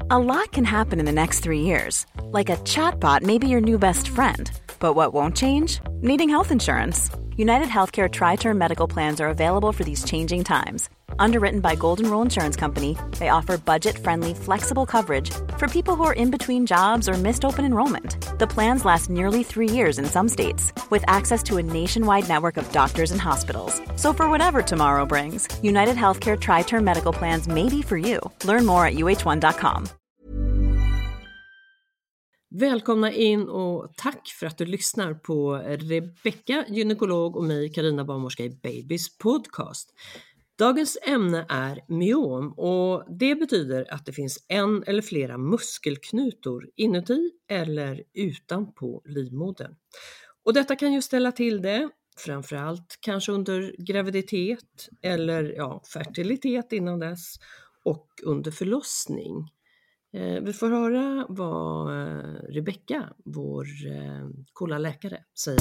A lot can happen in the next 3 years. Like a chatbot may be your new best friend. But what won't change? Needing health insurance. United Healthcare Tri-Term Medical Plans are available for these changing times. Underwritten by Golden Rule Insurance Company, they offer budget-friendly, flexible coverage for people who are in between jobs or missed open enrollment. The plans last nearly 3 years in some states, with access to a nationwide network of doctors and hospitals. So for whatever tomorrow brings, United Healthcare Tri-Term Medical Plans may be for you. Learn more at uh1.com. Välkomna in och tack för att du lyssnar på Rebecka, gynekolog och mig, Carina Barnmorska i Babys podcast. Dagens ämne är myom och det betyder att det finns en eller flera muskelknutor inuti eller utanpå livmodern. Och detta kan ju ställa till det, framförallt kanske under graviditet eller fertilitet innan dess och under förlossning. Vi får höra vad Rebecka, vår coola läkare, säger.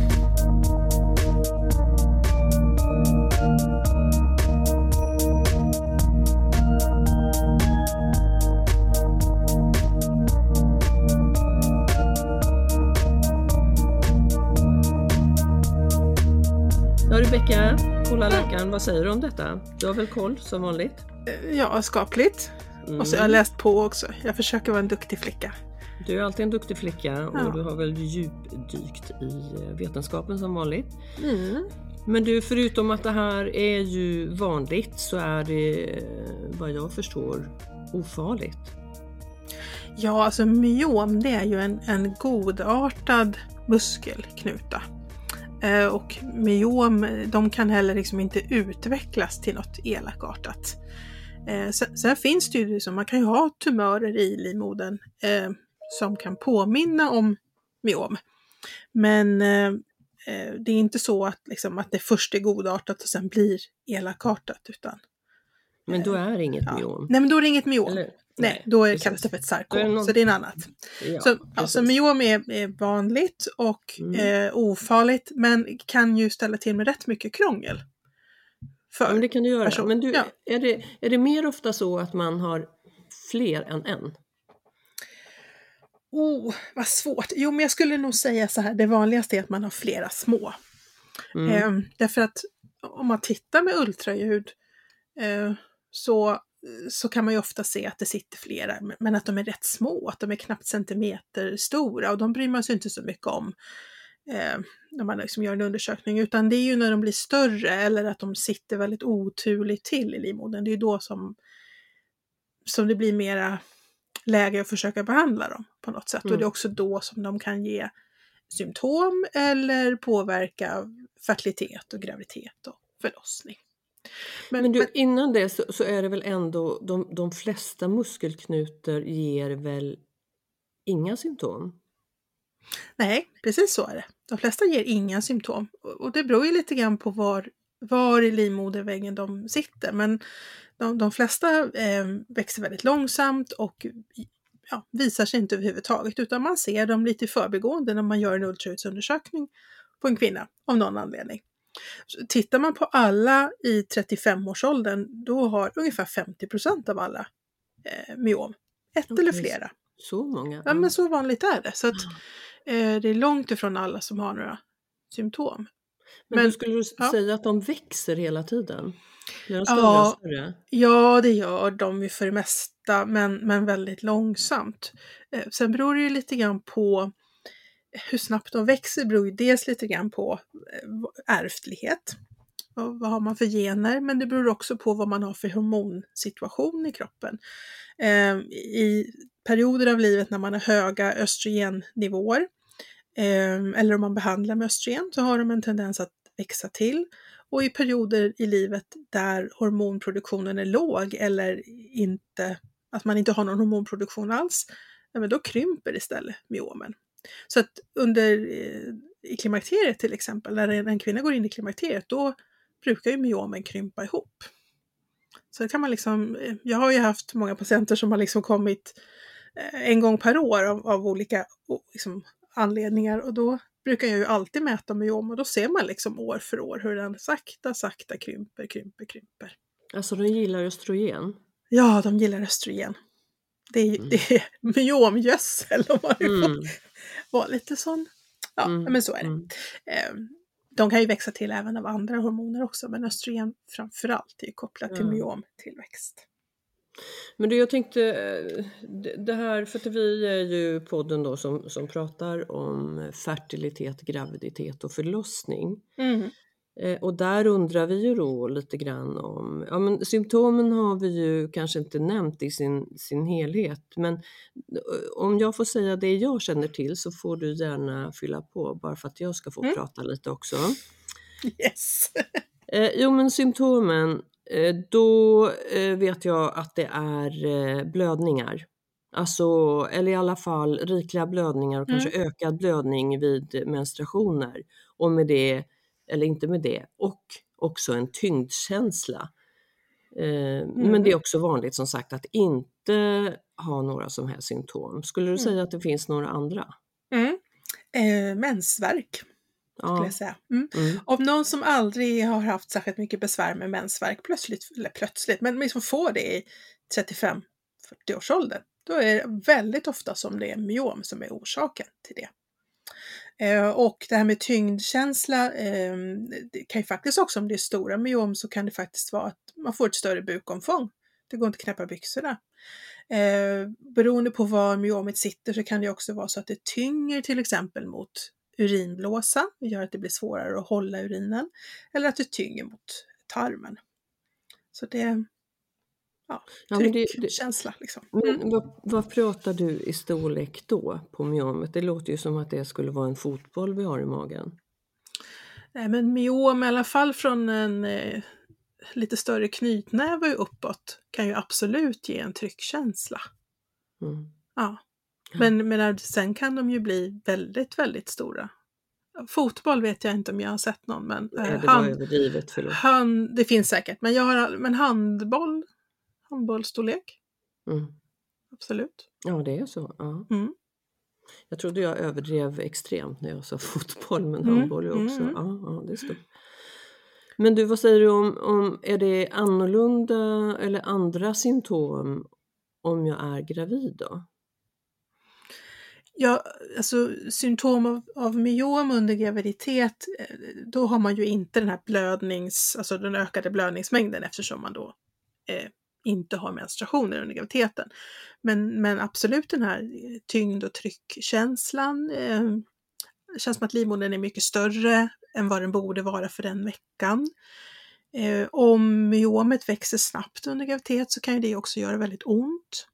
Ja, Rebecka, coola läkaren, vad säger du om detta? Du har väl koll som vanligt? Ja, skapligt. Och så har jag läst på också. Jag försöker vara en duktig flicka. Du är alltid en duktig flicka och du har väl djupdykt i vetenskapen som vanligt. Men du, förutom att det här är ju vanligt så är det, vad jag förstår, ofarligt. Ja, alltså myom, det är ju en godartad muskelknuta. Och myom, de kan heller liksom inte utvecklas till något elakartat. Sen finns det ju som man kan ju ha tumörer i livmodern som kan påminna om myom. Men det är inte så att, liksom, att det först är godartat och sen blir elakartat. Utan, men då är det inget myom? Nej, men då är det inget myom. Eller, nej, då kallas det för ett sarkom, så det är något annat. Så myom är vanligt och ofarligt, men kan ju ställa till med rätt mycket krångel. Men det kan du göra. Men du, är det mer ofta så att man har fler än en? Vad svårt. Jo, men jag skulle nog säga så här. Det vanligaste är att man har flera små. Därför att om man tittar med ultraljud så kan man ju ofta se att det sitter flera. Men att de är rätt små. Att de är knappt centimeter stora. Och de bryr man sig inte så mycket om när man liksom gör en undersökning, utan det är ju när de blir större eller att de sitter väldigt oturligt till i livmodern. Det är ju då som det blir mera läge att försöka behandla dem på något sätt. Och det är också då som de kan ge symptom eller påverka fertilitet och graviditet och förlossning. Men du, innan det så är det väl ändå de flesta muskelknutor ger väl inga symptom? Nej, precis så är det. De flesta ger inga symptom. Och det beror ju lite grann på var i livmoderväggen de sitter. Men de flesta växer väldigt långsamt och visar sig inte överhuvudtaget. Utan man ser dem lite i förbigående när man gör en ultraljudsundersökning på en kvinna av någon anledning. Så tittar man på alla i 35-årsåldern, då har ungefär 50% av alla myom. Eller flera. Så många? Ja, men så vanligt är det. Så att det är långt ifrån alla som har några symptom. Men skulle du säga att de växer hela tiden? Blir de större? Ja, det gör de ju för det mesta, men väldigt långsamt. Sen beror det ju lite grann på hur snabbt de växer, beror ju dels lite grann på ärftlighet. Vad har man för gener, men det beror också på vad man har för hormonsituation i kroppen. I perioder av livet när man har höga östrogennivåer eller om man behandlar med östrogen, så har de en tendens att växa till. Och i perioder i livet där hormonproduktionen är låg eller inte, att man inte har någon hormonproduktion alls, men då krymper istället myomen. Så att i klimakteriet till exempel, när en kvinna går in i klimakteriet, då brukar ju myomen krympa ihop. Så det kan man liksom, jag har ju haft många patienter som har liksom kommit en gång per år av olika liksom anledningar, och då brukar jag ju alltid mäta myom, och då ser man liksom år för år hur den sakta krymper. Alltså de gillar östrogen? Ja, de gillar östrogen. det är myomgödsel om man får Mm. vara lite sån. Ja, Mm. men så är det. Mm. De kan ju växa till även av andra hormoner också, men östrogen framförallt är ju kopplat till Ja. myomtillväxt. Men du, jag tänkte det här, för att vi är ju podden då som pratar om fertilitet, graviditet och förlossning. Mm. Och där undrar vi ju då lite grann om, ja men symptomen har vi ju kanske inte nämnt i sin helhet, men om jag får säga det jag känner till så får du gärna fylla på, bara för att jag ska få prata lite också. Yes! Jo men symptomen, då vet jag att det är blödningar. Alltså, eller i alla fall rikliga blödningar och kanske ökad blödning vid menstruationer. Och med det, eller inte med det, och också en tyngdkänsla. Men det är också vanligt som sagt att inte ha några som helst symptom. Skulle du säga att det finns några andra? Mensvärk skulle Ja. jag säga. Mm. Om någon som aldrig har haft särskilt mycket besvär med mensvärk plötsligt, men liksom får det i 35-40-årsåldern, då är det väldigt ofta som det är myom som är orsaken till det. Och det här med tyngdkänsla, det kan ju faktiskt också, om det är stora myom, så kan det faktiskt vara att man får ett större bukomfång. Det går inte att knäppa byxorna. Beroende på var myomet sitter så kan det också vara så att det tynger till exempel mot urinblåsa, det gör att det blir svårare att hålla urinen, eller att det tynger mot tarmen. Så det är tryckkänsla liksom. Men vad pratar du i storlek då på myomet? Det låter ju som att det skulle vara en fotboll vi har i magen. Nej, men myom i alla fall från en lite större knytnäve uppåt kan ju absolut ge en tryckkänsla. Ja. Men sen kan de ju bli väldigt, väldigt stora. Fotboll vet jag inte om jag har sett någon, men det var överdrivet, förlåt. Det finns säkert, men handbollsstorlek. Absolut. Ja, det är så. Ja. Jag trodde jag överdrev extremt när jag sa fotboll, men handboll är också. Ja, det är stort. Men du, vad säger du om är det annorlunda eller andra symptom om jag är gravid då? Ja, alltså symptom av myom under graviditet, då har man ju inte den här alltså den ökade blödningsmängden, eftersom man då inte har menstruationer under graviditeten. Men absolut den här tyngd- och tryckkänslan, känns som att livmodern är mycket större än vad den borde vara för den veckan. Om myomet växer snabbt under graviditet så kan ju det också göra väldigt ont.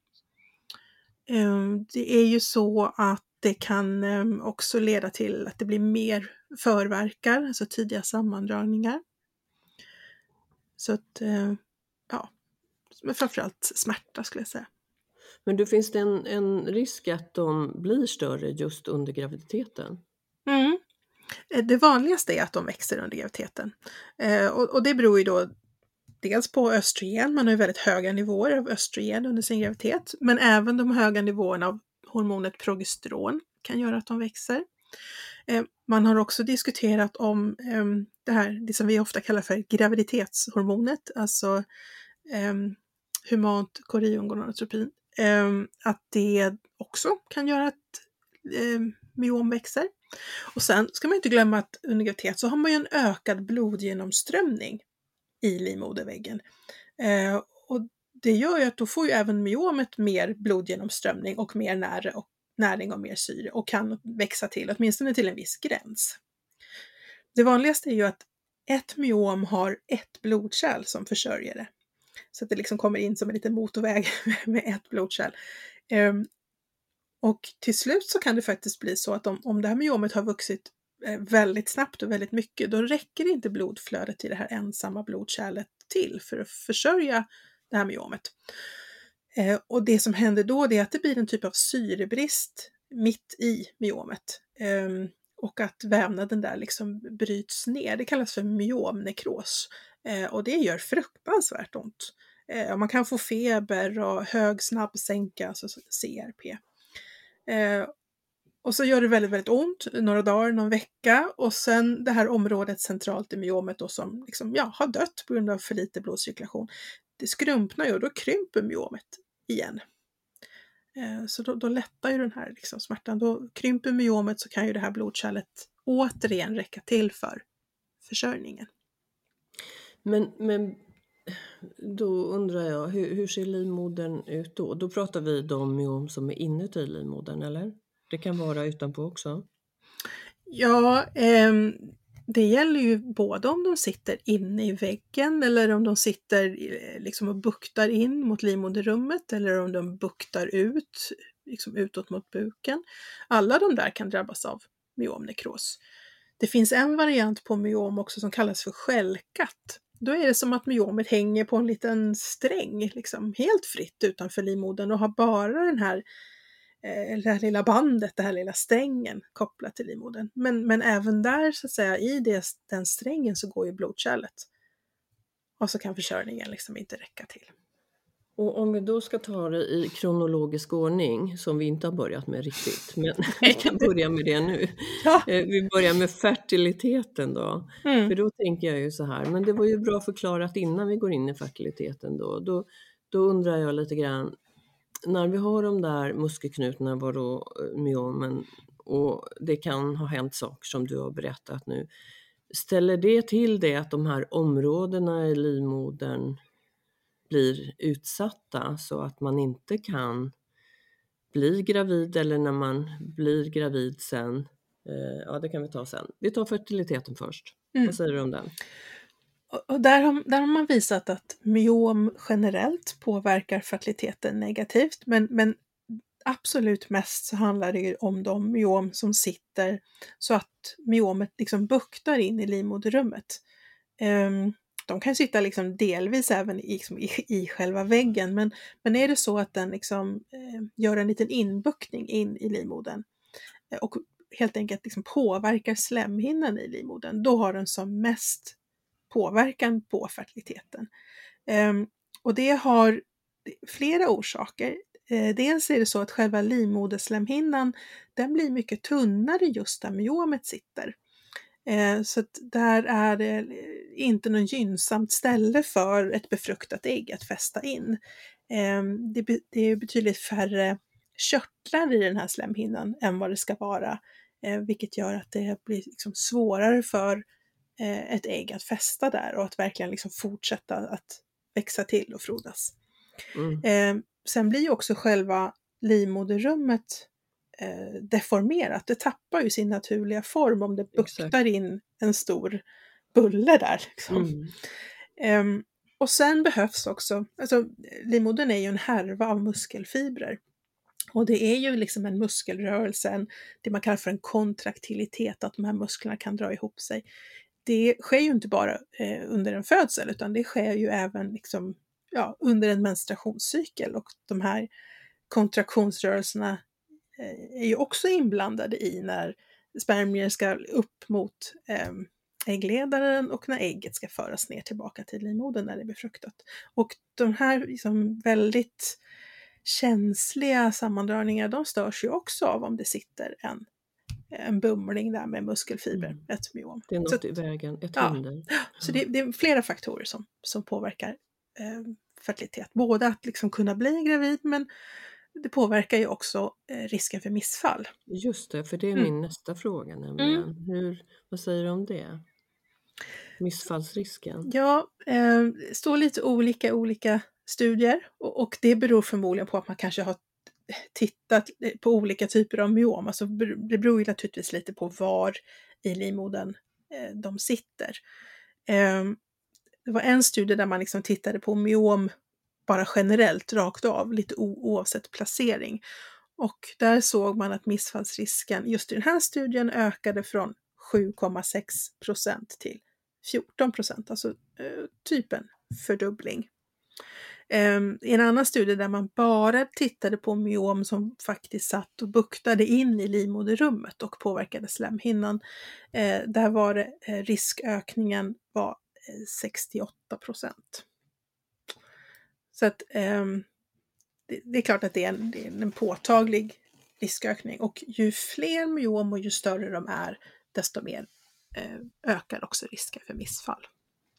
Det är ju så att det kan också leda till att det blir mer förvärkar, alltså tidiga sammandragningar. Så att, men framförallt smärta skulle jag säga. Men du, finns det en risk att de blir större just under graviditeten? Det vanligaste är att de växer under graviditeten. Och det beror ju då dels på östrogen, man har ju väldigt höga nivåer av östrogen under sin graviditet, men även de höga nivåerna av hormonet progesteron kan göra att de växer. Man har också diskuterat om det som vi ofta kallar för graviditetshormonet, alltså humant choriongonadotropin, att det också kan göra att myom växer. Och sen ska man inte glömma att under graviditet så har man ju en ökad blodgenomströmning i livmoderväggen. Och det gör ju att då får ju även myomet mer blodgenomströmning och mer näring och mer syre och kan växa till, åtminstone till en viss gräns. Det vanligaste är ju att ett myom har ett blodkärl som försörjer det. Så att det liksom kommer in som en liten motorväg med ett blodkärl. Och till slut så kan det faktiskt bli så att om det här myomet har vuxit väldigt snabbt och väldigt mycket, då räcker inte blodflödet till det här ensamma blodkärlet till för att försörja det här myomet. Och det som händer då är att det blir en typ av syrebrist mitt i myomet. Och att vävnaden där liksom bryts ner. Det kallas för myomnekros. Och det gör fruktansvärt ont. Man kan få feber och hög snabbsänka, alltså CRP. Och så gör det väldigt, väldigt ont några dagar, någon vecka, och sen det här området centralt i myomet då som liksom, har dött på grund av för lite blodcirkulation, det skrumpnar ju och då krymper myomet igen. Så då lättar ju den här liksom smärtan. Då krymper myomet, så kan ju det här blodkärlet återigen räcka till för försörjningen. Men då undrar jag, hur ser livmodern ut då? Då pratar vi om myom som är inuti livmodern, eller? Det kan vara utanpå också. Ja, det gäller ju både om de sitter inne i väggen eller om de sitter liksom och buktar in mot livmoderrummet, eller om de buktar ut liksom utåt mot buken. Alla de där kan drabbas av myomnekros. Det finns en variant på myom också som kallas för skälkat. Då är det som att myomet hänger på en liten sträng, liksom helt fritt utanför livmodern, och har bara det här lilla bandet, det här lilla strängen kopplat till livmodern. Men även där, så att säga, i den strängen så går ju blodkärlet. Och så kan försörjningen liksom inte räcka till. Och om vi då ska ta det i kronologisk ordning, som vi inte har börjat med riktigt, men vi kan börja med det nu. Ja. Vi börjar med fertiliteten då. Mm. För då tänker jag ju så här, men det var ju bra förklarat innan vi går in i fertiliteten då. Då undrar jag lite grann, när vi har de där muskelknutarna, vadå myomen, och det kan ha hänt saker som du har berättat nu. Ställer det till det att de här områdena i livmodern blir utsatta så att man inte kan bli gravid, eller när man blir gravid sen? Ja, det kan vi ta sen. Vi tar fertiliteten först. Vad säger du om den? Och där har man visat att myom generellt påverkar fertiliteten negativt, men absolut mest så handlar det ju om de myom som sitter så att myomet liksom buktar in i livmoderrummet. De kan sitta liksom delvis även i själva väggen, men är det så att den liksom, gör en liten inbuktning in i livmodern och helt enkelt liksom påverkar slemhinnan i livmodern, då har den som mest påverkan på fertiliteten. Och det har flera orsaker. Dels är det så att själva livmoderslemhinnan, den blir mycket tunnare just där myomet sitter. Så att där är det inte något gynnsamt ställe för ett befruktat ägg att fästa in. Det är betydligt färre körtlar i den här slemhinnan än vad det ska vara, vilket gör att det blir liksom svårare för ett ägg att fästa där och att verkligen liksom fortsätta att växa till och frodas. Sen blir ju också själva livmoderrummet deformerat. Det tappar ju sin naturliga form om det buktar in en stor bulle där. Liksom. Och sen behövs också, alltså livmodern är ju en härva av muskelfibrer. Och det är ju liksom en muskelrörelse, det man kallar för en kontraktilitet, att de här musklerna kan dra ihop sig. Det sker ju inte bara under en födsel, utan det sker ju även liksom, under en menstruationscykel, och de här kontraktionsrörelserna är ju också inblandade i när spermier ska upp mot äggledaren och när ägget ska föras ner tillbaka till livmodern när det är befruktat. Och de här liksom väldigt känsliga sammandragningarna, de störs ju också av om det sitter en bumling där med muskelfiber, ett myom. Det är något i vägen, ett hinder. Så det är flera faktorer som påverkar fertilitet. Både att liksom kunna bli gravid, men det påverkar ju också risken för missfall. Just det, för det är min nästa fråga nämligen. Vad säger du om det? Missfallsrisken? Ja, det står lite olika studier, och det beror förmodligen på att man kanske har tittat på olika typer av myom. Alltså det beror ju naturligtvis lite på var i livmodern de sitter. Det var en studie där man liksom tittade på myom bara generellt, rakt av, lite oavsett placering. Och där såg man att missfallsrisken just i den här studien ökade från 7,6% till 14%, alltså typ en fördubbling. I en annan studie där man bara tittade på myom som faktiskt satt och buktade in i livmoderrummet och påverkade slemhinnan, där var det, riskökningen var 68%. Så att det är klart att det är en påtaglig riskökning, och ju fler myom och ju större de är, desto mer ökar också risken för missfall.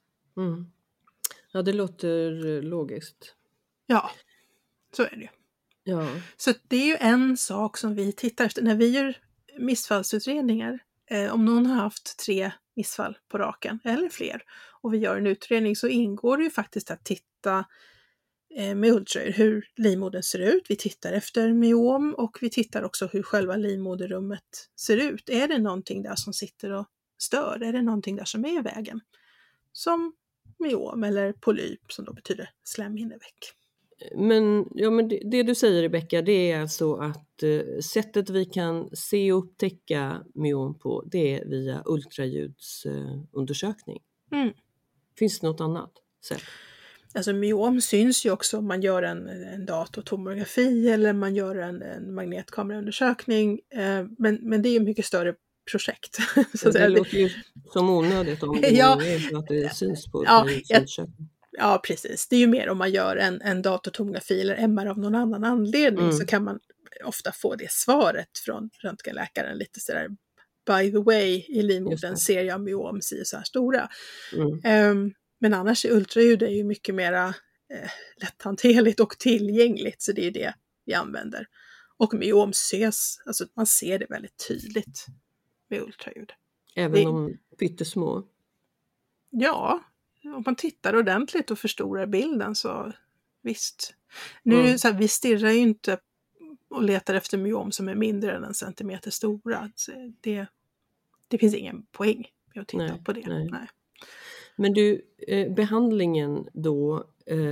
Ja, det låter logiskt. Ja, så är det ju. Ja. Så det är ju en sak som vi tittar efter när vi gör missfallsutredningar. Om någon har haft 3 missfall på raken eller fler och vi gör en utredning, så ingår det ju faktiskt att titta med ultraljud hur livmodern ser ut. Vi tittar efter myom och vi tittar också hur själva livmoderrummet ser ut. Är det någonting där som sitter och stör? Är det någonting där som är i vägen? Som myom eller polyp, som då betyder slemhinneväck. Men det du säger, Rebecka, det är alltså att sättet vi kan se och upptäcka myom på, det är via ultraljudsundersökning. Finns det något annat sätt? Alltså myom syns ju också om man gör en datortomografi eller man gör en magnetkameraundersökning. Men det är ju mycket större projekt. Så det låter ju som onödigt om det är att det syns på ultraljudsundersökning. Ja, precis. Det är ju mer om man gör en datortomografi eller MR av någon annan anledning, så kan man ofta få det svaret från röntgenläkaren lite sådär, by the way, i livmodern ser jag myom så här stora. Men annars är ultraljud ju mycket mera lätthanterligt och tillgängligt, så det är det vi använder. Och myom ses, alltså man ser det väldigt tydligt med ultraljud. Även om pyttesmå? Ja, om man tittar ordentligt och förstorar bilden så visst. Nu är det så här, vi stirrar ju inte och letar efter myom som är mindre än 1 centimeter stora. Så det finns ingen poäng med att titta på det. Nej. Men du, behandlingen då,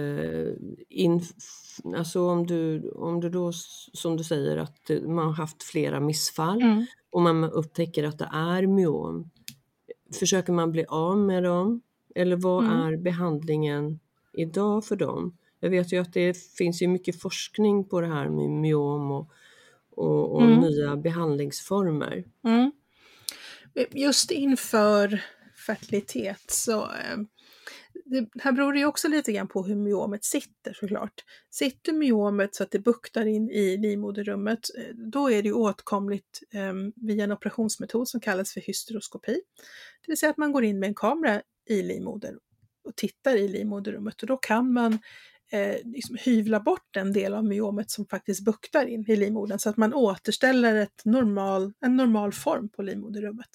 alltså om du då, som du säger, att man har haft flera missfall och man upptäcker att det är myom, försöker man bli av med dem? Eller vad är behandlingen idag för dem? Jag vet ju att det finns ju mycket forskning på det här med myom och nya behandlingsformer. Just inför fertilitet så det här beror ju också lite grann på hur myomet sitter, såklart. Sitter myomet så att det buktar in i livmoderrummet, då är det ju åtkomligt via en operationsmetod som kallas för hysteroskopi. Det vill säga att man går in med en kamera i livmodern och tittar i livmoderrummet, och då kan man liksom hyvla bort en del av myomet som faktiskt buktar in i livmodern, så att man återställer en normal form på livmoderrummet.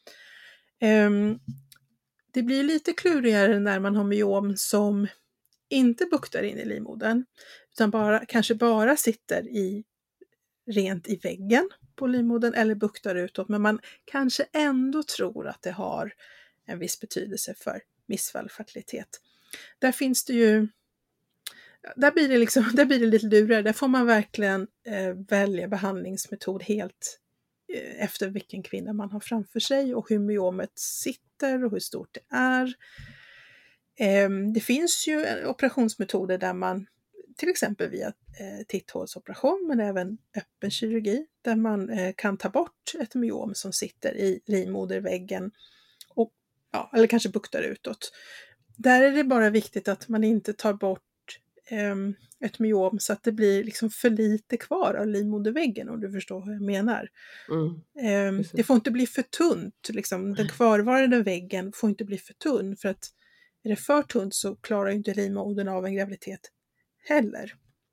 Det blir lite klurigare när man har myom som inte buktar in i livmodern, utan kanske bara sitter rent i väggen på livmodern eller buktar utåt, men man kanske ändå tror att det har en viss betydelse för missfall, fertilitet. Där finns det ju, där blir det lite lurigare. Där får man verkligen välja behandlingsmetod helt efter vilken kvinna man har framför sig och hur myomet sitter och hur stort det är. Det finns ju operationsmetoder där man till exempel via titthålsoperation, men även öppen kirurgi, där man kan ta bort ett myom som sitter i livmoderväggen och, eller kanske buktar utåt. Där är det bara viktigt att man inte tar bort ett myom så att det blir liksom för lite kvar av livmoderväggen, om du förstår vad jag menar. Det får inte bli för tunt, liksom. Den kvarvarande väggen får inte bli för tunn, för att är det för tunt så klarar inte livmodern av en graviditet heller.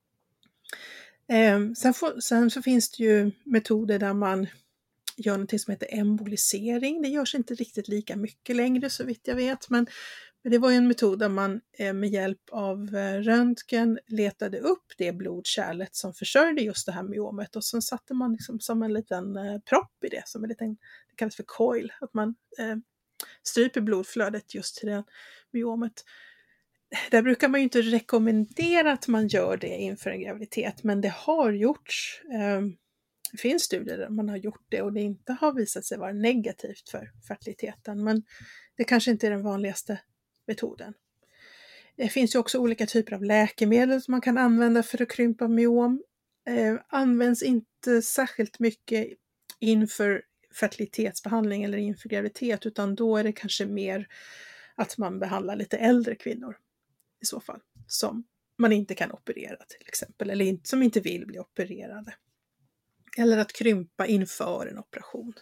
Sen så finns det ju metoder där man gör något som heter embolisering. Det görs inte riktigt lika mycket längre så vitt jag vet, men det var ju en metod där man med hjälp av röntgen letade upp det blodkärlet som försörjde just det här myomet, och så satte man liksom som en liten propp i det, som en liten, det kallas för coil, att man stryper blodflödet just till det myomet. Där brukar man ju inte rekommendera att man gör det inför en graviditet, men det har gjorts. Det finns studier där man har gjort det och det inte har visat sig vara negativt för fertiliteten, men det kanske inte är den vanligaste metoden. Det finns ju också olika typer av läkemedel som man kan använda för att krympa myom. Används inte särskilt mycket inför fertilitetsbehandling eller inför graviditet, utan då är det kanske mer att man behandlar lite äldre kvinnor i så fall, som man inte kan operera till exempel, eller som inte vill bli opererade. Eller att krympa inför en operation.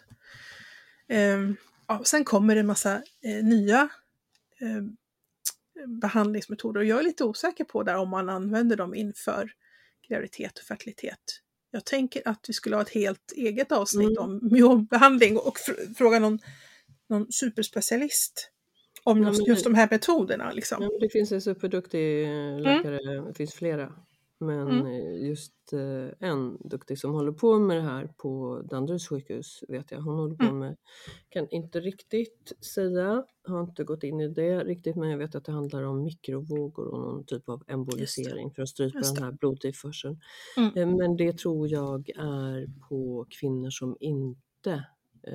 Sen kommer det en massa nya behandlingsmetoder, och jag är lite osäker på där om man använder dem inför graviditet och fertilitet. Jag tänker att vi skulle ha ett helt eget avsnitt om myombehandling och fråga någon superspecialist om just de här metoderna. Liksom. Ja, det finns en superduktig läkare, det finns flera. Men just en duktig som håller på med det här på Danderyds sjukhus vet jag. Hon håller på med, kan inte riktigt säga, har inte gått in i det riktigt, men jag vet att det handlar om mikrovågor och någon typ av embolisering för att strypa den här blodtillförseln. Men det tror jag är på kvinnor som inte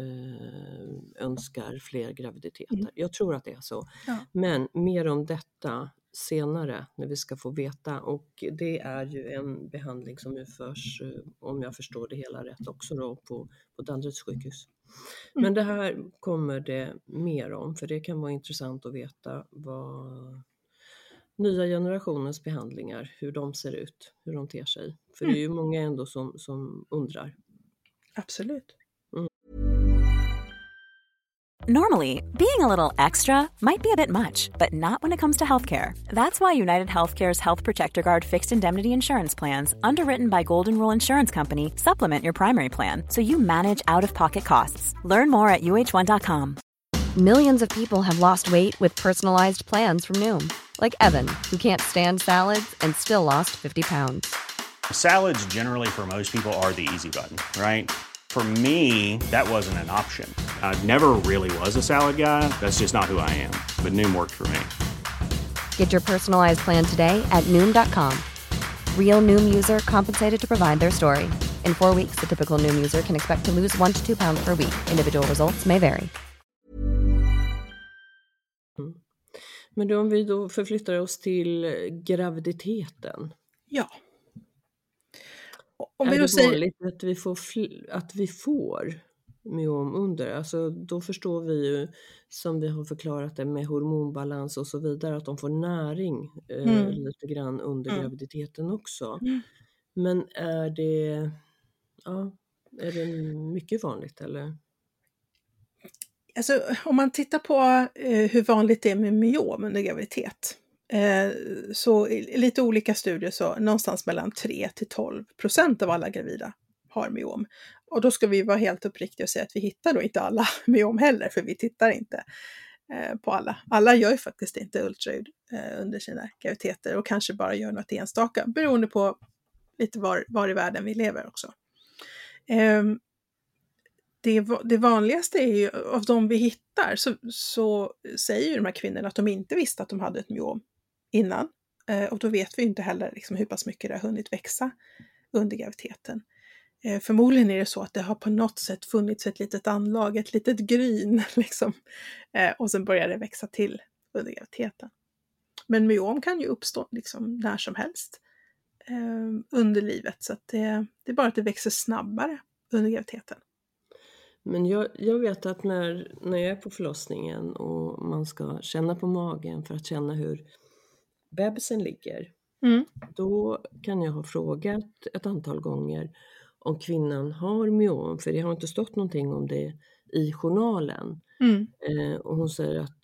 önskar fler graviditeter. Jag tror att det är så. Ja. Men mer om detta senare när vi ska få veta, och det är ju en behandling som utförs, om jag förstår det hela rätt, också då på Danderyds sjukhus. Men det här kommer det mer om, för det kan vara intressant att veta vad nya generationens behandlingar, hur de ser ut, hur de ter sig. För det är ju många ändå som undrar. Absolut. Normally, being a little extra might be a bit much, but not when it comes to healthcare. That's why United Healthcare's Health Protector Guard fixed indemnity insurance plans, underwritten by Golden Rule Insurance Company, supplement your primary plan so you manage out-of-pocket costs. Learn more at uh1.com. Millions of people have lost weight with personalized plans from Noom. Like Evan, who can't stand salads and still lost 50 pounds. Salads generally for most people are the easy button, right? For me, that wasn't an option. I never really was a salad guy. That's just not who I am. But Noom worked for me. Get your personalized plan today at Noom.com. Real Noom user compensated to provide their story. In 4 weeks, the typical Noom user can expect to lose 1 to 2 pounds per week. Individual results may vary. Men då, om vi då förflyttar oss till graviditeten. Ja. Om vi då säger vanligt att vi får myom under, alltså då förstår vi ju, som vi har förklarat det med hormonbalans och så vidare, att de får näring lite grann under graviditeten också. Men är det mycket vanligt eller? Alltså om man tittar på hur vanligt det är med myom under graviditet, så i lite olika studier så någonstans mellan 3-12% av alla gravida har myom. Och då ska vi vara helt uppriktiga och säga att vi hittar då inte alla myom heller, för vi tittar inte på alla. Alla gör ju faktiskt inte ultraljud under sina graviditeter och kanske bara gör något enstaka, beroende på lite var i världen vi lever också. Det vanligaste är ju, av de vi hittar så säger ju de här kvinnorna att de inte visste att de hade ett myom innan. Och då vet vi inte heller liksom hur pass mycket det har hunnit växa under graviditeten. Förmodligen är det så att det har på något sätt funnits ett litet anlag, ett litet gryn liksom. Och sen börjar det växa till under graviditeten. Men myom kan ju uppstå liksom när som helst under livet. Så att det är bara att det växer snabbare under graviditeten. Men jag vet att när jag är på förlossningen och man ska känna på magen för att känna hur bebisen ligger. Då kan jag ha frågat ett antal gånger om kvinnan har myom. För det har inte stått någonting om det i journalen. Och hon säger att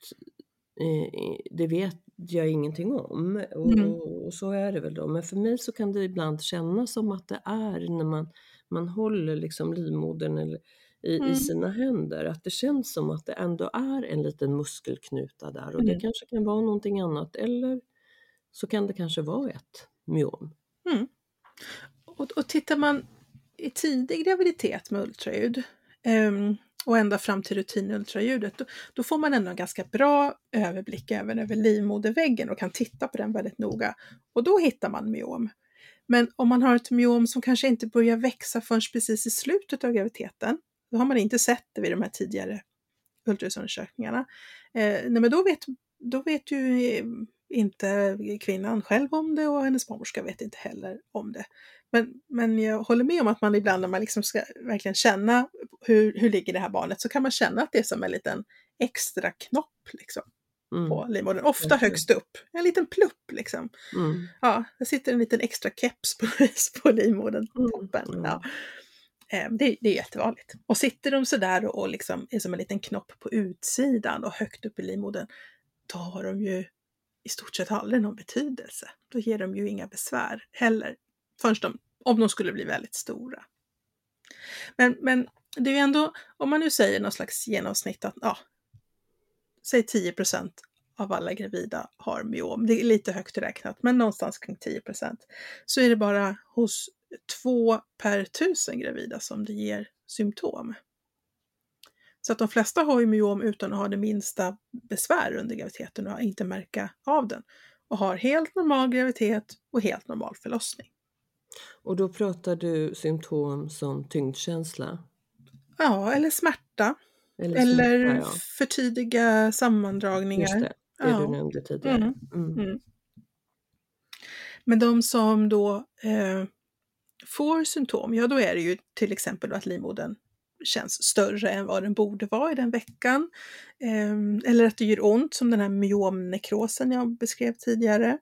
det vet jag ingenting om. Och så är det väl då. Men för mig så kan det ibland kännas som att det är när man håller liksom livmodern eller i sina händer, att det känns som att det ändå är en liten muskelknuta där, och det kanske kan vara någonting annat, eller så kan det kanske vara ett myom. Och tittar man i tidig graviditet med ultraljud och ända fram till rutinultraljudet, då får man ändå en ganska bra överblick även över livmoderväggen och kan titta på den väldigt noga, och då hittar man myom. Men om man har ett myom som kanske inte börjar växa förrän precis i slutet av graviditeten, då har man inte sett det vid de här tidigare ultraljudsundersökningarna. Men då vet ju inte kvinnan själv om det, och hennes barnmorska vet inte heller om det. Men jag håller med om att man ibland när man liksom ska verkligen känna hur ligger det här barnet, så kan man känna att det är som en liten extra knopp liksom, på livmodern. Ofta högst upp. En liten plupp liksom. Ja, det sitter en liten extra keps på livmodern på toppen. Ja. Det är jättevanligt. Och sitter de så där och liksom är som en liten knopp på utsidan och högt upp i livmodern, då har de ju i stort sett aldrig någon betydelse. Då ger de ju inga besvär heller förrän om de skulle bli väldigt stora. Men det är ju ändå, om man nu säger någon slags genomsnitt att säg 10% av alla gravida har myom. Det är lite högt räknat, men någonstans kring 10%. Så är det bara hos 2 per 1000 gravida som det ger symptom. Så att de flesta har ju myom utan att ha det minsta besvär under graviditeten och inte märka av den. Och har helt normal graviditet och helt normal förlossning. Och då pratar du symptom som tyngdkänsla? Ja, eller smärta. Eller för tidiga sammandragningar. Just det du nämnde tidigare. Men de som då får symptom, då är det ju till exempel att livmodern känns större än vad den borde vara i den veckan. Eller att det gör ont, som den här myomnekrosen jag beskrev tidigare.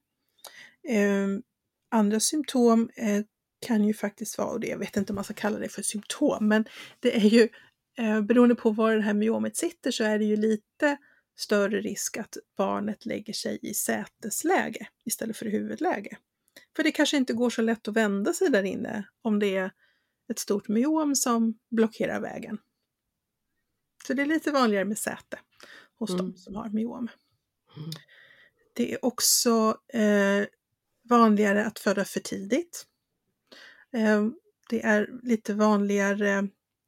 Andra symptom kan ju faktiskt vara, och det, jag vet inte om man ska kalla det för symptom, men det är ju beroende på var det här myomet sitter, så är det ju lite större risk att barnet lägger sig i sätesläge istället för i huvudläge. För det kanske inte går så lätt att vända sig där inne om det är ett stort myom som blockerar vägen. Så det är lite vanligare med säte hos de som har myom. Det är också vanligare att föda för tidigt. Det är lite vanligare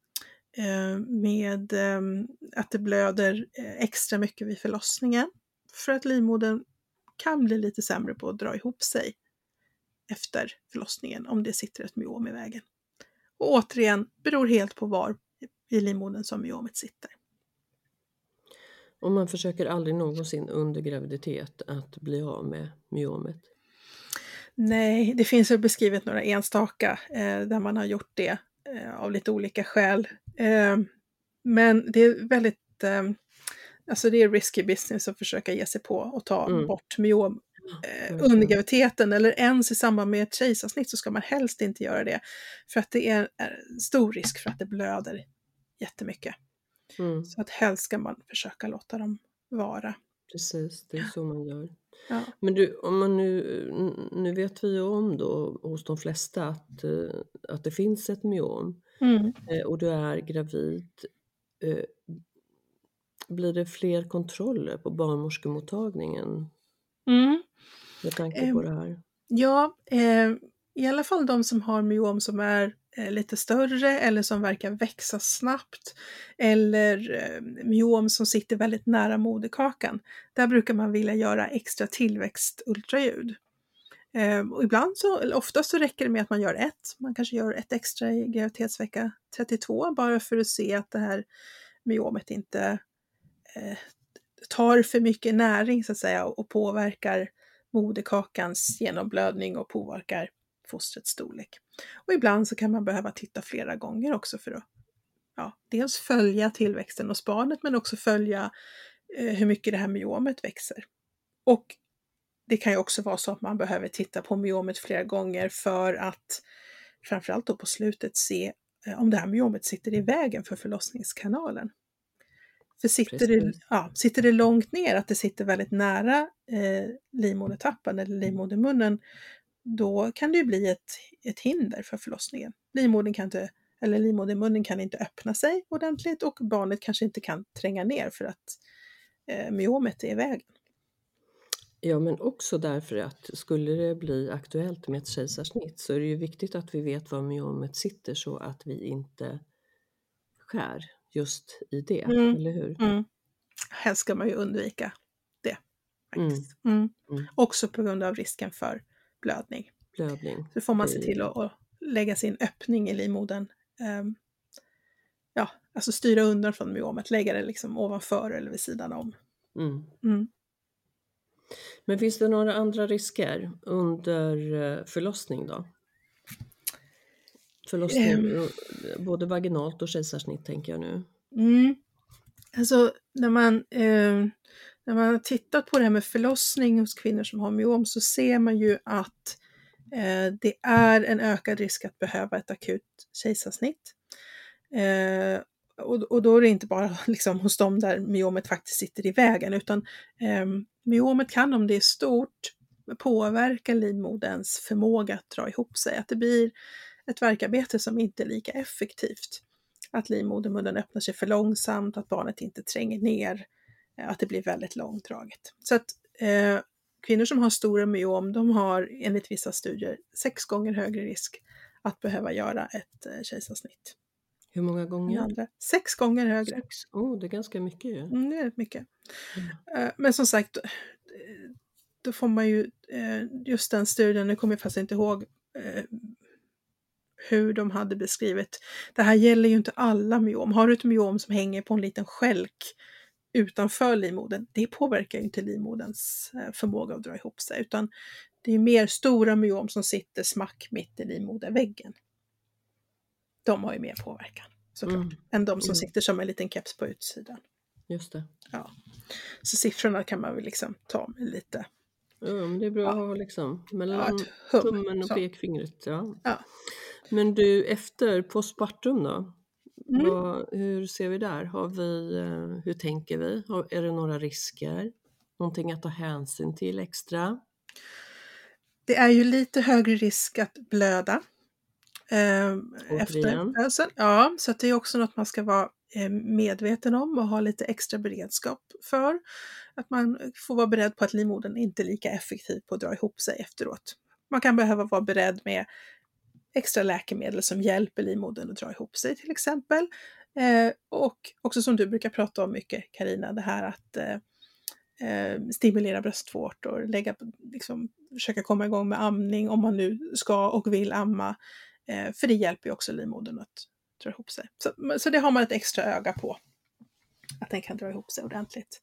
med att det blöder extra mycket vid förlossningen. För att livmodern kan bli lite sämre på att dra ihop sig efter förlossningen om det sitter ett myom i vägen. Och återigen, beror helt på var i livmodern som myomet sitter. Och man försöker aldrig någonsin under graviditet att bli av med myomet? Nej, det finns ju beskrivet några enstaka där man har gjort det av lite olika skäl. Men det är väldigt, alltså det är risky business att försöka ge sig på och ta bort myom under graviditeten, eller ens i samband med ett kejsarsnitt så ska man helst inte göra det. För att det är stor risk för att det blöder jättemycket. Så att helst ska man försöka låta dem vara. Precis, det är så man gör. Ja. Men du, om man nu vet vi ju om då hos de flesta att det finns ett myom och du är gravid. Blir det fler kontroller på barnmorskemottagningen med tanke på det här? Ja, i alla fall de som har myom som är lite större eller som verkar växa snabbt, eller myom som sitter väldigt nära moderkakan. Där brukar man vilja göra extra tillväxtultraljud. Och ibland oftast så räcker det med att man gör man kanske gör ett extra i graviditetsvecka 32 bara för att se att det här myomet inte tar för mycket näring så att säga och påverkar moderkakans genomblödning och påverkar fostrets storlek. Och ibland så kan man behöva titta flera gånger också för att dels följa tillväxten hos barnet, men också följa hur mycket det här myomet växer. Och det kan ju också vara så att man behöver titta på myomet flera gånger för att framförallt då på slutet se om det här myomet sitter i vägen för förlossningskanalen. För sitter det långt ner, att det sitter väldigt nära livmodertappen eller livmodermunnen, då kan det ju bli ett hinder för förlossningen. Livmodermunnen kan inte öppna sig ordentligt och barnet kanske inte kan tränga ner för att myomet är i vägen. Ja, men också därför att skulle det bli aktuellt med ett kejsarsnitt så är det ju viktigt att vi vet var myomet sitter så att vi inte skär just i det, eller hur? Helst ska man ju undvika det faktiskt. Också på grund av risken för blödning. Så får man se till att lägga sin öppning i livmodern. Alltså styra undan från myomet, lägga det liksom ovanför eller vid sidan om. Men finns det några andra risker under förlossning då? Förlossning både vaginalt och kejsarsnitt tänker jag nu. Alltså när man har tittat på det här med förlossning hos kvinnor som har myom så ser man ju att det är en ökad risk att behöva ett akut kejsarsnitt. Och då är det inte bara liksom hos dem där myomet faktiskt sitter i vägen, utan myomet kan, om det är stort, påverkar livmoderns förmåga att dra ihop sig. Att det blir ett värkarbete som inte är lika effektivt. Att livmodermunnen öppnar sig för långsamt, att barnet inte tränger ner, att det blir väldigt långdraget. Så att kvinnor som har stora myom, de har enligt vissa studier 6 gånger högre risk att behöva göra ett kejsarsnitt. Hur många gånger? 6 gånger högre. 6. Det är ganska mycket ju. Det är mycket. Men som sagt, då får man ju just den studien, nu kommer jag fast inte ihåg hur de hade beskrivit. Det här gäller ju inte alla myom. Har du ett myom som hänger på en liten skälk utanför livmodern, det påverkar ju inte livmoderns förmåga att dra ihop sig, utan det är mer stora myom som sitter smack mitt i livmoderväggen. De har ju mer påverkan såklart, än de som sitter som en liten keps på utsidan. Just det. Ja. Så siffrorna kan man väl liksom ta med lite. Men det är bra att ha liksom mellan tummen och pekfingret. Ja. Men du, efter postpartum då? Hur ser vi där? Hur tänker vi? Är det några risker? Någonting att ta hänsyn till extra? Det är ju lite högre risk att blöda efter födseln. Ja, så att det är också något man ska vara medveten om och ha lite extra beredskap för. Att man får vara beredd på att livmodern inte är lika effektiv på att dra ihop sig efteråt. Man kan behöva vara beredd med extra läkemedel som hjälper livmodern att dra ihop sig till exempel. Och också som du brukar prata om mycket, Carina, det här att stimulera bröstvårtor, försöka komma igång med amning om man nu ska och vill amma. För det hjälper ju också livmodern att dra ihop sig. Så det har man ett extra öga på. Att den kan dra ihop sig ordentligt.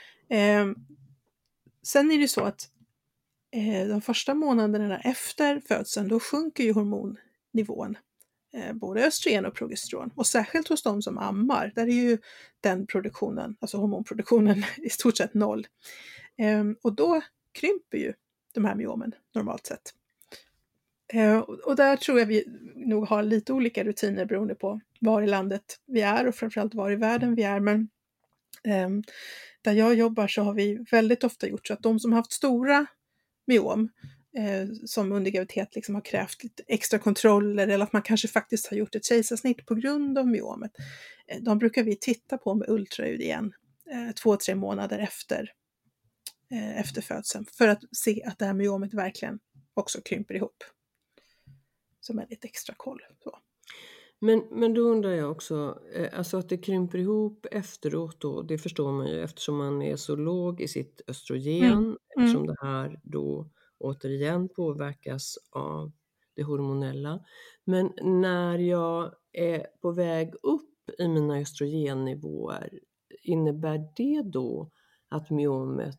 Sen är det så att de första månaderna efter födseln, då sjunker ju hormonnivån. Både östrogen och progesteron. Och särskilt hos de som ammar, där är ju den produktionen, alltså hormonproduktionen, i stort sett 0. Och då krymper ju de här myomen normalt sett. Och där tror jag vi nog har lite olika rutiner beroende på var i landet vi är och framförallt var i världen vi är. Men där jag jobbar så har vi väldigt ofta gjort så att de som har haft stora myom som under graviditet liksom har krävt lite extra kontroller eller att man kanske faktiskt har gjort ett kejsarsnitt på grund av myomet. De brukar vi titta på med ultraljud igen 2-3 månader efter födseln för att se att det här myomet verkligen också krymper ihop. Som är lite extra koll. Så. Men då undrar jag också, alltså att det krymper ihop efteråt då, det förstår man ju eftersom man är så låg i sitt östrogen, eftersom det här då återigen påverkas av det hormonella. Men när jag är på väg upp i mina östrogennivåer, innebär det då att myomet,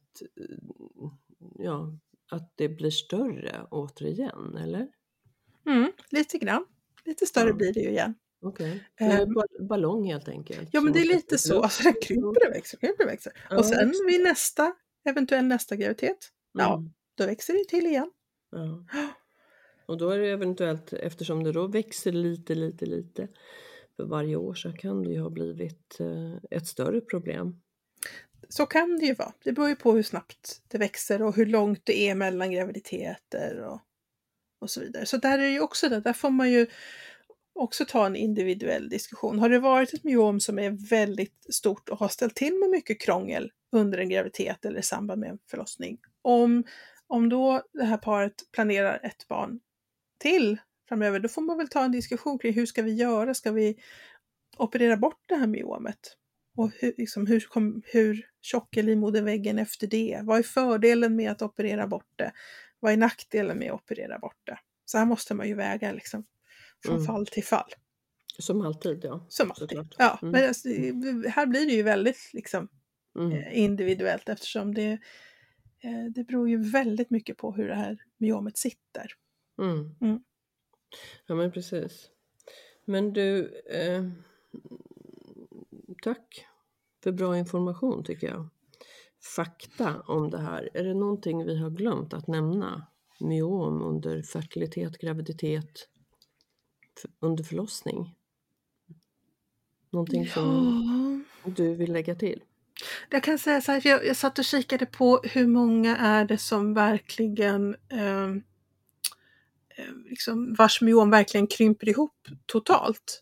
att det blir större återigen, eller? Lite grann. Lite större blir det ju igen. Okej. Det är ballong helt enkelt. Ja, men det är lite så. Alltså, den krymper och växer. Och sen vid eventuell nästa graviditet, då växer det till igen. Ja. Och då är det eventuellt, eftersom det då växer lite för varje år, så kan det ju ha blivit ett större problem. Så kan det ju vara. Det beror ju på hur snabbt det växer och hur långt det är mellan graviditeter och så vidare. Så där är det ju också det. Där får man ju också ta en individuell diskussion. Har det varit ett myom som är väldigt stort och har ställt till med mycket krångel under en graviditet eller i samband med en förlossning. Om då det här paret planerar ett barn till framöver, då får man väl ta en diskussion kring hur ska vi göra? Ska vi operera bort det här myomet? Och hur tjock är livmoderväggen efter det? Vad är fördelen med att operera bort det? Vad är nackdelen med att operera bort det? Så här måste man ju väga liksom, från fall till fall. Som alltid, ja. Som alltid. Ja, men alltså, här blir det ju väldigt liksom, individuellt eftersom det beror ju väldigt mycket på hur det här myomet sitter. Ja, men precis. Men du, tack för bra information tycker jag. Fakta om det här. Är det någonting vi har glömt att nämna? Myom under fertilitet, graviditet, under förlossning? Någonting som du vill lägga till? Jag kan säga så här, för jag satt och kikade på hur många är det som verkligen liksom vars myom verkligen krymper ihop totalt.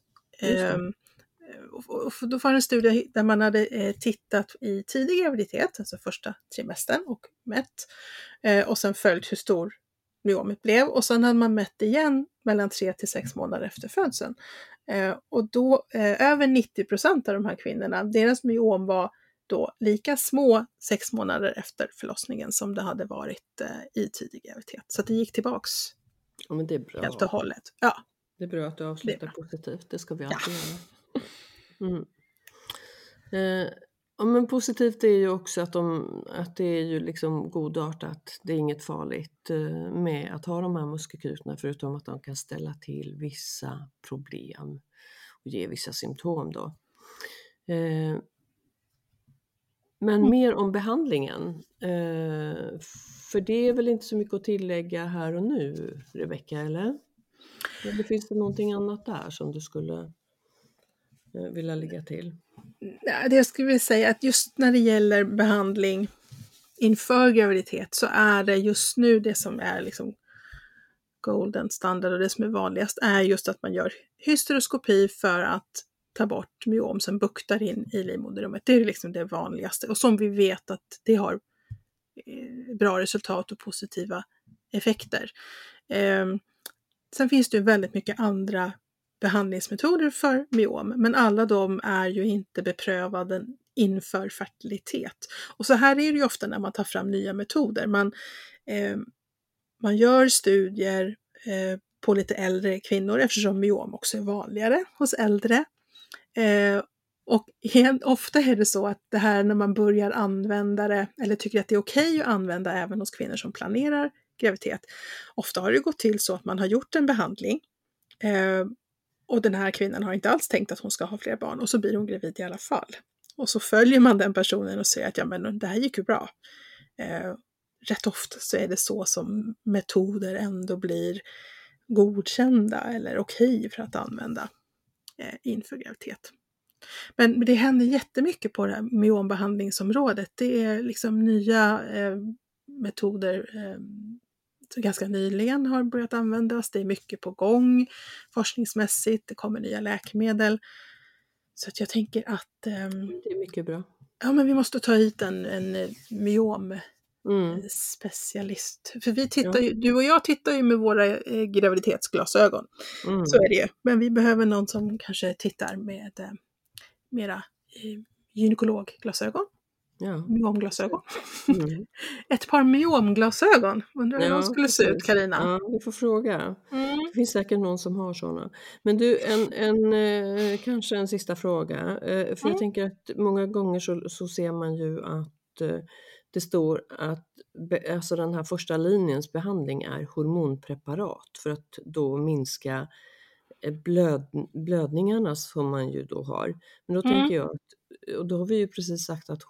Och då var det en studie där man hade tittat i tidig graviditet, alltså första trimestern, och mätt och sen följt hur stor myomet blev, och sen hade man mätt igen mellan 3 till 6 månader efter födseln. Och då över 90% av de här kvinnorna, deras myom var då lika små 6 månader efter förlossningen som det hade varit i tidig graviditet. Så att det gick tillbaks. Ja, men det är bra. Helt och hållet. Ja. Det är bra att du avslutar positivt. Det ska vi alltid göra. Ja, men positivt är ju också att det är ju liksom godartat. Det är inget farligt med att ha de här muskelknutorna, förutom att de kan ställa till vissa problem och ge vissa symptom då. Men mer om behandlingen. För det är väl inte så mycket att tillägga här och nu, Rebecka, eller? Eller finns det någonting annat där som du skulle vilja lägga till? Ja, det jag skulle vilja säga att just när det gäller behandling inför graviditet så är det just nu det som är liksom golden standard, och det som är vanligast är just att man gör hysteroskopi för att ta bort myom som buktar in i livmoderrummet. Det är liksom det vanligaste, och som vi vet att det har bra resultat och positiva effekter. Sen finns det ju väldigt mycket andra behandlingsmetoder för myom, men alla de är ju inte beprövade inför fertilitet. Och så här är det ju ofta när man tar fram nya metoder. Man gör studier på lite äldre kvinnor, eftersom myom också är vanligare hos äldre. Och ofta är det så att det här, när man börjar använda det, eller tycker att det är okej att använda även hos kvinnor som planerar graviditet, ofta har det gått till så att man har gjort en behandling och den här kvinnan har inte alls tänkt att hon ska ha fler barn, och så blir hon gravid i alla fall. Och så följer man den personen och säger att ja, men det här gick ju bra. Rätt ofta så är det så som metoder ändå blir godkända eller okej för att använda inför graviditet. Men det händer jättemycket på det här myombehandlingsområdet. Det är liksom nya metoder som ganska nyligen har börjat användas. Det är mycket på gång forskningsmässigt. Det kommer nya läkemedel. Så att jag tänker att det är mycket bra. Ja, men vi måste ta hit en myom specialist. För vi tittar ju, du och jag tittar ju med våra graviditetsglasögon. Så är det ju. Men vi behöver någon som kanske tittar med mera gynekologglasögon. Ja. Myomglasögon. Ett par myomglasögon. Undrar hur de skulle se ut, Carina. Ja, vi får fråga. Det finns säkert någon som har sådana. Men du, kanske en sista fråga. För jag tänker att många gånger så ser man ju att det står att alltså den här första linjens behandling är hormonpreparat för att då minska blödningarna som man ju då har. Men då tänker jag att, och då har vi ju precis sagt att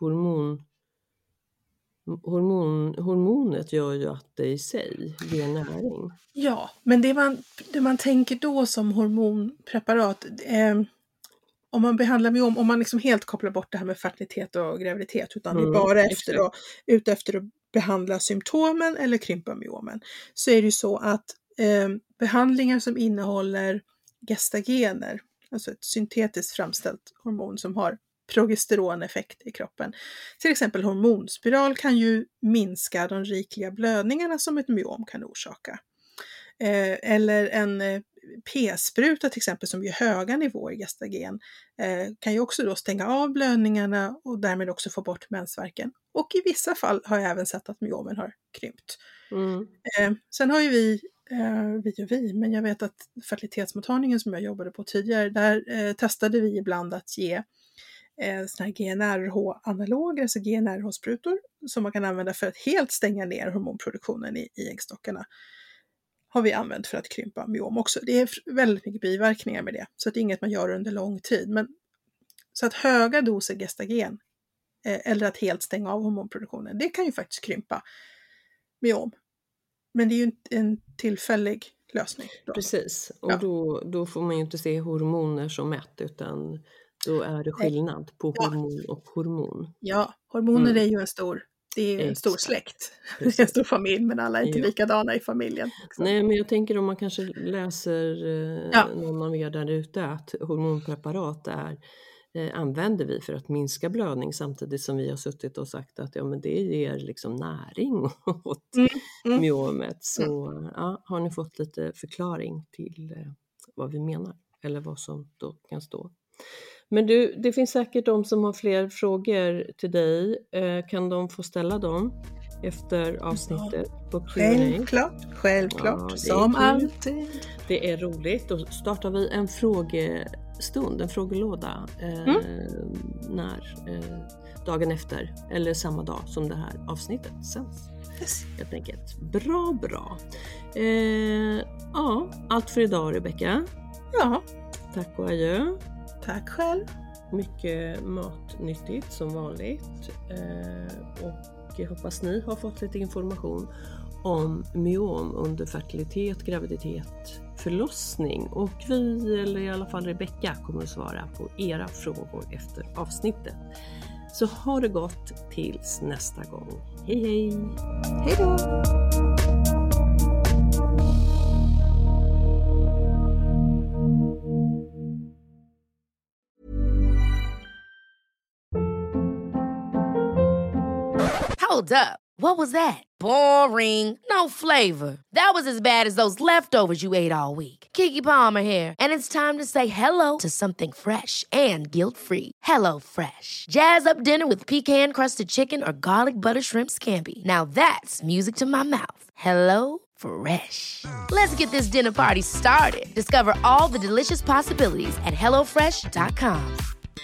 hormonet gör ju att det i sig ger näring. Ja, men det man tänker då som hormonpreparat, om man behandlar myom, om man liksom helt kopplar bort det här med fertilitet och graviditet, utan vi bara ute efter att behandla symptomen eller krympa myomen, så är det ju så att behandlingar som innehåller gestagener, alltså ett syntetiskt framställt hormon som har progesteroneffekt i kroppen. Till exempel hormonspiral kan ju minska de rikliga blödningarna som ett myom kan orsaka. Eller en p-spruta till exempel som ger höga nivåer gestagen kan ju också då stänga av blödningarna och därmed också få bort mensvärken. Och i vissa fall har jag även sett att myomen har krympt. Sen har ju men jag vet att fertilitetsmottagningen som jag jobbade på tidigare, där testade vi ibland att ge såna här GnRH-analoger, alltså GnRH-sprutor som man kan använda för att helt stänga ner hormonproduktionen i äggstockarna. Har vi använt för att krympa myom också. Det är väldigt mycket biverkningar med det, så att det är inget man gör under lång tid. Men så att höga doser gestagen eller att helt stänga av hormonproduktionen, det kan ju faktiskt krympa myom. Men det är ju en tillfällig lösning. Då. Precis, och då får man ju inte se hormoner som ett, utan Då är det skillnad på hormon och hormon. Ja, hormoner är ju det är en stor släkt. Det är en stor familj, men alla är inte likadana i familjen. Liksom. Nej, men jag tänker om man kanske läser någon av er där ute att hormonpreparat använder vi för att minska blödning, samtidigt som vi har suttit och sagt att men det ger liksom näring åt myomet. Så har ni fått lite förklaring till vad vi menar eller vad som då kan stå. Men det finns säkert de som har fler frågor till dig. Kan de få ställa dem efter avsnittet på Q&A? Självklart, som alltid. Det är roligt. Då startar vi en frågestund, en frågelåda dagen efter eller samma dag som det här avsnittet sänds. Helt enkelt. Bra. Allt för idag, Rebecka. Ja. Tack och adjö. Tack själv. Mycket matnyttigt som vanligt. Och jag hoppas ni har fått lite information om myom under fertilitet, graviditet, förlossning. Och vi, eller i alla fall Rebecka, kommer att svara på era frågor efter avsnittet. Så ha det gott tills nästa gång. Hej! Hej då! Hold up. What was that? Boring. No flavor. That was as bad as those leftovers you ate all week. Keke Palmer here, and it's time to say hello to something fresh and guilt-free. Hello Fresh. Jazz up dinner with pecan-crusted chicken or garlic butter shrimp scampi. Now that's music to my mouth. Hello Fresh. Let's get this dinner party started. Discover all the delicious possibilities at hellofresh.com.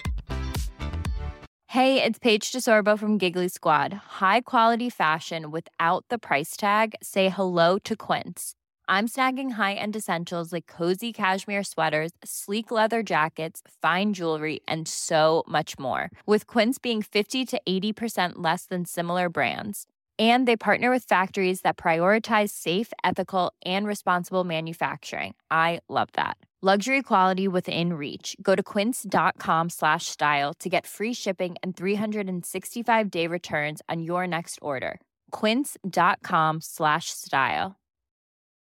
Hey, it's Paige DeSorbo from Giggly Squad. High quality fashion without the price tag. Say hello to Quince. I'm snagging high-end essentials like cozy cashmere sweaters, sleek leather jackets, fine jewelry, and so much more. With Quince being 50 to 80% less than similar brands. And they partner with factories that prioritize safe, ethical, and responsible manufacturing. I love that. Luxury quality within reach. Go to quince.com/style to get free shipping and 365-day returns on your next order. Quince.com/style.